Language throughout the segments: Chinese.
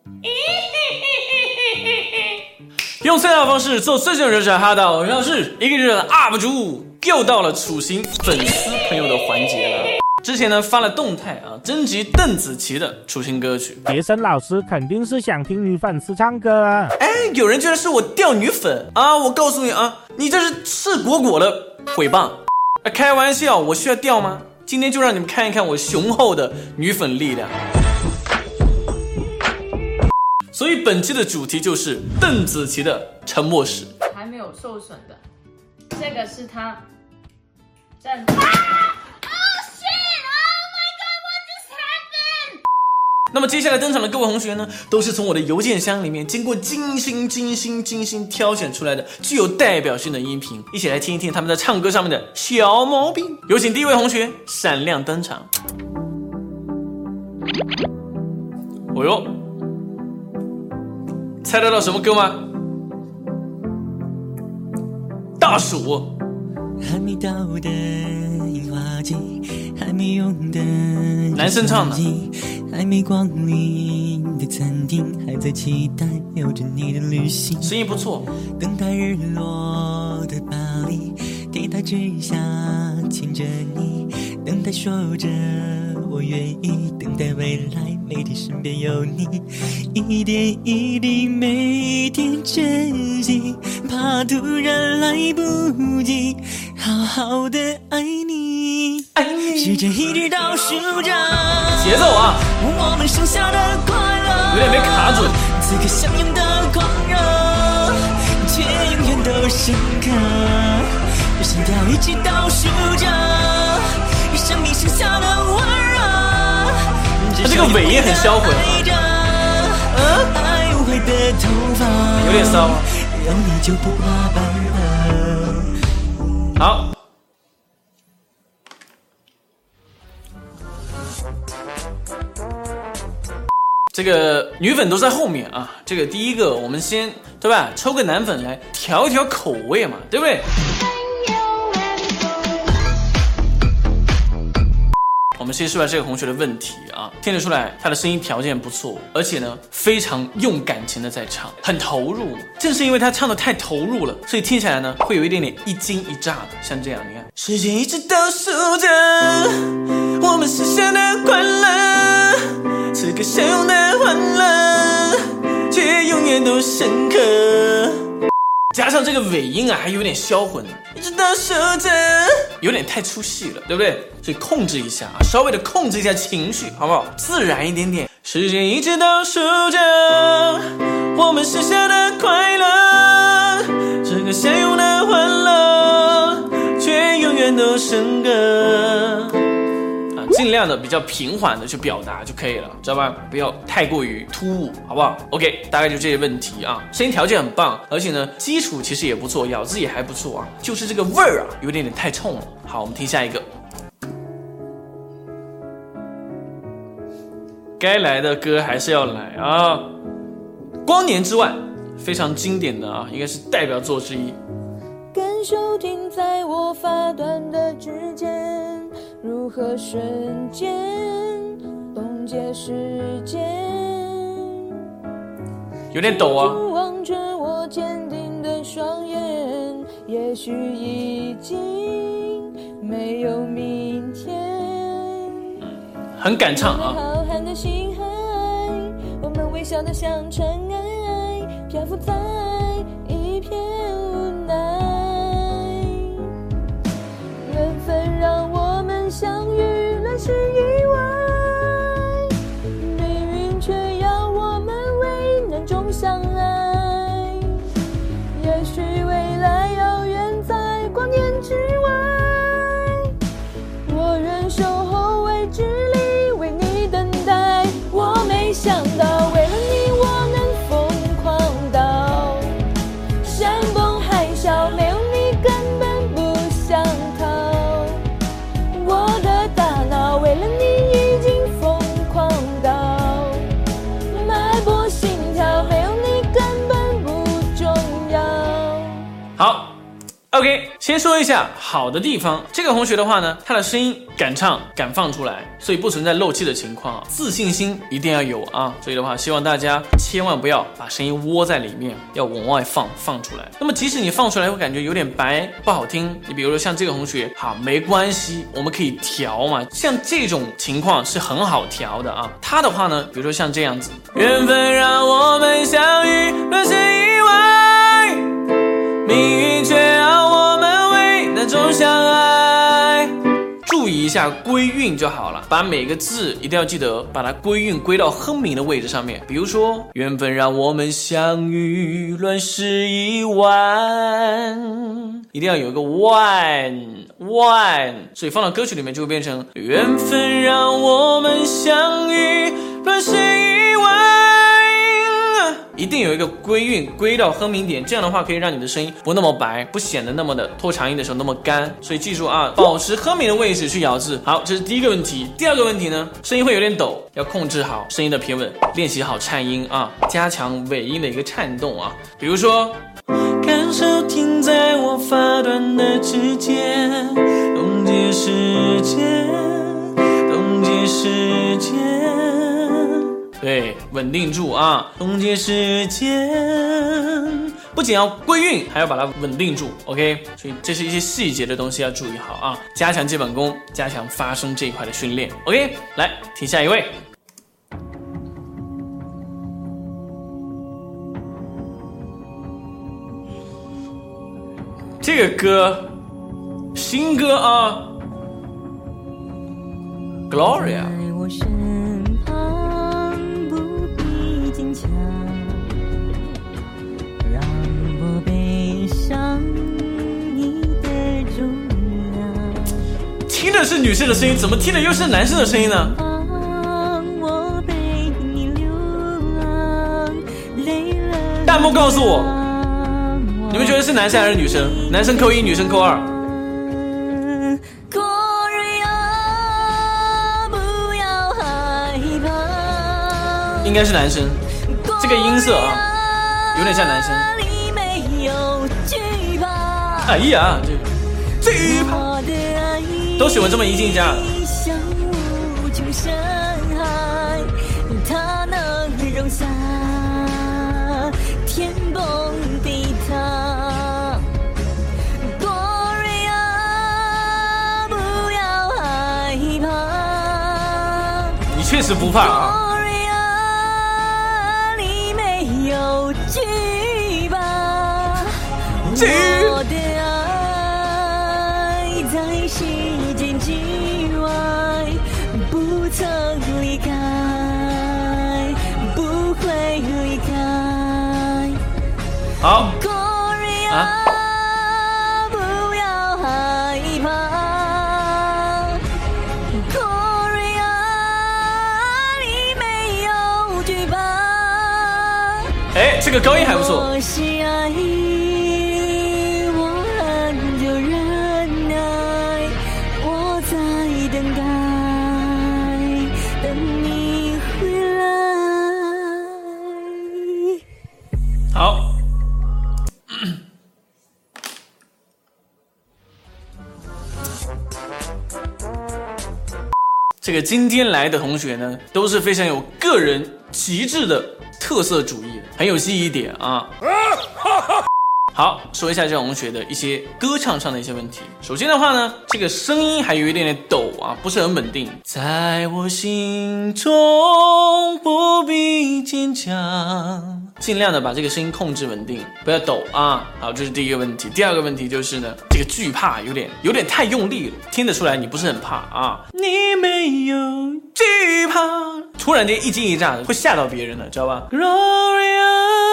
用最好的方式做最新的热潮哈到，像是一个热的 UP 主又到了处刑粉丝朋友的环节了。之前呢发了动态啊，征集邓紫棋的处刑歌曲。 杰森老师肯定是想听女粉丝唱歌啊！ 哎，有人觉得是我钓女粉啊，我告诉你啊，你这是赤果果的诽谤。开玩笑，我需要钓吗？今天就让你们看一看我雄厚的女粉力量。所以本期的主题就是邓紫棋的沉默史。 还没有受损的，这个是他站。 那么接下来登场的各位同学呢，都是从我的邮件箱里面经过精心挑选出来的具有代表性的音频，一起来听一听他们在唱歌上面的小毛病。有请第一位同学闪亮登场。哦哟，猜得到什么歌吗？大暑。 还没到的樱花季，还没用的男生唱的， 还没光临的餐厅，还在期待有着你的旅行。 声音不错。 等待日落的巴黎，天台之下牵着你，等待说着我愿意，等待未来每天身边有你，一点一滴每天珍惜，怕突然来不及好好的爱你，时间一直倒数着节奏啊， 我们剩下的快乐， 有点没卡准。 此刻相拥的狂热，却永远都深刻，心跳一直倒数着生命剩下的温热。 他这个尾音很销魂， 爱无悔的头发有点骚啊， 有你就不怕白了。 好，这个女粉都在后面啊。这个第一个我们先对吧，抽个男粉来调一调口味嘛，对不对？我们先说下这个同学的问题啊，听得出来他的声音条件不错，而且呢非常用感情的在唱，很投入。正是因为他唱的太投入了，所以听起来呢会有一点点一惊一乍的，像这样，你看，时间一直倒数着我们实现的快乐，此刻相拥的欢乐，却永远都深刻。加上这个尾音啊，还有点销魂，一直到数着，有点太出戏了，对不对？所以控制一下啊，稍微的控制一下情绪，好不好？自然一点点。时间一直倒数着我们剩下的快乐，这个相拥的欢乐，却永远都深刻。尽量的比较平缓的去表达就可以了，知道吧？不要太过于突兀，好不好 ？OK， 大概就这些问题啊。声音条件很棒，而且呢，基础其实也不错，咬字也还不错啊，就是这个味儿啊，有点太冲了。好，我们听下一个。该来的歌还是要来啊，《光年之外》非常经典的啊，应该是代表作之一。 感受停在我发端的指尖，如何瞬间冻结时间， 有点抖啊。 望着我坚定的双眼，也许已经没有明天。 很敢唱啊。 浩瀚的星海，我们微笑的像尘埃，漂浮在一片无奈。缘分让我们相遇，乱世意外，命运却要我们为难中相爱。也许未来遥远在光年之外，我愿守候未知里为你等待。我没想到为了你我能疯狂到山崩海啸，没有你根本不想逃。我的大脑为了你已经疯狂到脉搏心跳，没有你根本不重要。 好 ，OK， 先说一下好的地方，这个同学的话呢，他的声音敢唱敢放出来，所以不存在漏气的情况，自信心一定要有啊。所以的话，希望大家千万不要把声音窝在里面，要往外放出来。那么即使你放出来会感觉有点白不好听，你比如说像这个同学，好，没关系，我们可以调嘛。像这种情况是很好调的啊。他的话呢，比如说像这样子，缘分让我们相遇，若是意外，命运却让我们为那种相爱。注意一下归韵就好了，把每个字一定要记得把它归韵归到哼鸣的位置上面。比如说缘分让我们相遇，乱世一万，一定要有一个万，所以放到歌曲里面就会变成缘分让我们相遇，乱世一万，一定有一个归韵归到哼鸣点，这样的话可以让你的声音不那么白，不显得那么的拖长音的时候那么干。所以记住啊，保持哼鸣的位置去咬字。好，这是第一个问题。第二个问题呢，声音会有点抖，要控制好声音的平稳，练习好颤音啊，加强尾音的一个颤动啊。比如说，感受停在我发端的指尖，冻结时间，冻结时间。对，稳定住啊！冻结时间，不仅要归韵，还要把它稳定住 ，OK？ 所以这是一些细节的东西要注意好啊，加强基本功，加强发声这一块的训练 ，OK？ 来，听下一位。这个歌，新歌啊 ，Gloria。听的是女生的声音，怎么听的又是男生的声音呢？弹幕告诉我，你们觉得是男生还是女生？男生扣1，女生扣2。应该是男生，这个音色啊，有点像男生。哎呀，这惧怕都喜欢这么一进一家。它能容下天崩地塌。Gloria， 不要害怕。你确实不怕啊。Gloria， 你没有惧怕。我的爱在时间之外，不曾离开，不会离开。好，Gloria，不要害怕。Gloria， 你没有惧怕。哎，这个高音还不错。我是爱。好，这个今天来的同学呢，都是非常有个人极致的特色主义的，很有记忆点啊。好，说一下这同学的一些歌唱上的一些问题。首先的话呢，这个声音还有一点点抖啊，不是很稳定。在我心中不必坚强，尽量的把这个声音控制稳定，不要抖啊。好，这是第一个问题。第二个问题就是呢，这个惧怕有点太用力了，听得出来你不是很怕啊。你没有惧怕，突然间一惊一乍的，会吓到别人的，知道吧 ？Gloria。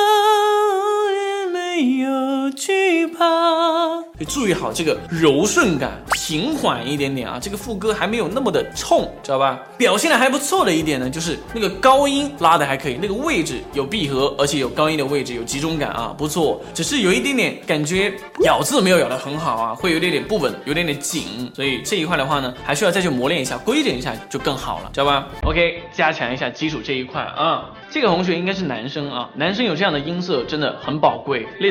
没有惧怕，可以注意好这个柔顺感，平缓一点点啊。这个副歌还没有那么的冲，知道吧？表现的还不错的一点呢，就是那个高音拉的还可以，那个位置有闭合，而且有高音的位置有集中感啊，不错。只是有一点点感觉咬字没有咬得很好啊，会有点不稳，有点紧，所以这一块的话呢，还需要再去磨练一下，规整一下就更好了，知道吧 ？OK， 加强一下基础这一块啊。这个同学应该是男生啊，男生有这样的音色真的很宝贵，类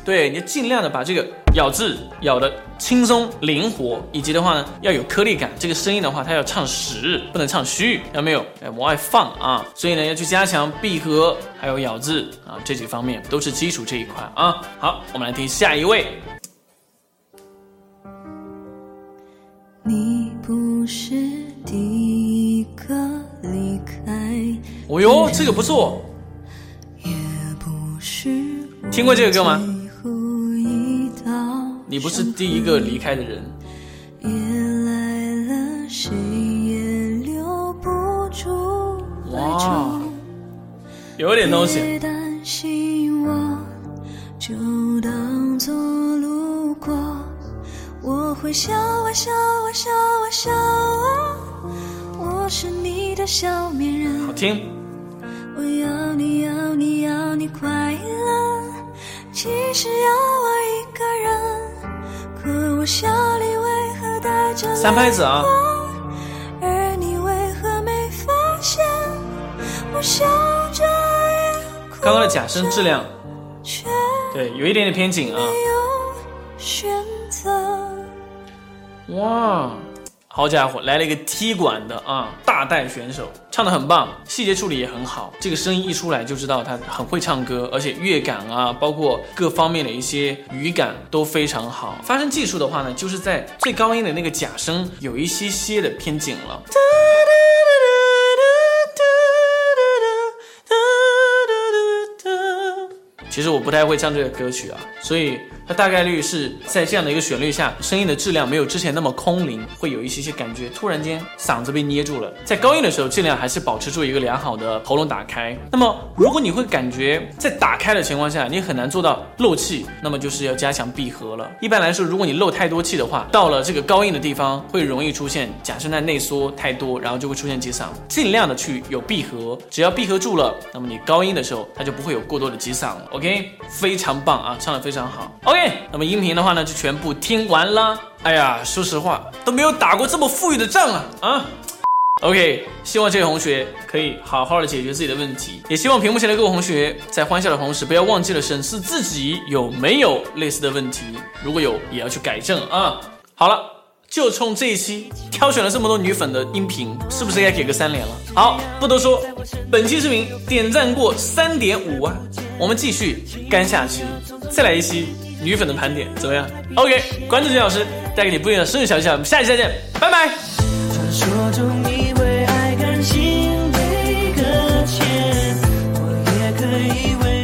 对，你就尽量的把这个咬字咬的轻松灵活，以及的话呢要有颗粒感。这个声音的话，它要唱实，不能唱虚，有没有？往外放啊！所以呢，要去加强闭合，还有咬字啊，这几方面都是基础这一块啊。好，我们来听下一位。 你不是第一个离开， 哦哟，这个不错。 也不是听过这个歌吗？ 最后一道你不是第一个离开的人。 夜来了，谁也留不住哀愁。 有点东西。 别担心我，就当作路过。我会笑啊笑啊笑啊笑啊，我是你的笑面人。 好听。 我要你要你要你快乐，其实要我一个人，可我笑里为何带着三拍子啊， 而你为何没发现我笑着也哭着， 刚刚的假声质量却对有一点点偏紧啊。 没有选择。 哇，好家伙，来了一个踢馆的啊，大带选手，唱得很棒，细节处理也很好。这个声音一出来就知道他很会唱歌，而且乐感啊，包括各方面的一些语感都非常好。发声技术的话呢，就是在最高音的那个假声有一些些的偏紧了。其实我不太会唱这个歌曲啊，所以它大概率是在这样的一个旋律下，声音的质量没有之前那么空灵，会有一些感觉突然间嗓子被捏住了。在高音的时候，尽量还是保持住一个良好的喉咙打开。那么如果你会感觉在打开的情况下，你很难做到漏气，那么就是要加强闭合了。一般来说，如果你漏太多气的话，到了这个高音的地方，会容易出现假声带内缩太多，然后就会出现挤嗓。尽量的去有闭合，只要闭合住了，那么你高音的时候，它就不会有过多的挤嗓了。OK， 非常棒啊，唱得非常好。OK， 那么音频的话呢，就全部听完了。哎呀，说实话都没有打过这么富裕的仗啊！OK， 希望这位同学可以好好的解决自己的问题，也希望屏幕前的各位同学在欢笑的同时，不要忘记了审视自己有没有类似的问题，如果有，也要去改正啊。好了，就冲这一期挑选了这么多女粉的音频，是不是该给个3连了？好，不多说，本期视频点赞过3.5万，我们继续干下去，再来一期女粉的盘点，怎么样 ？OK， 关注金老师，带给你不一样的生日小技巧，我们下期再见，拜拜。 传说中你为爱甘心被搁浅，我也可以为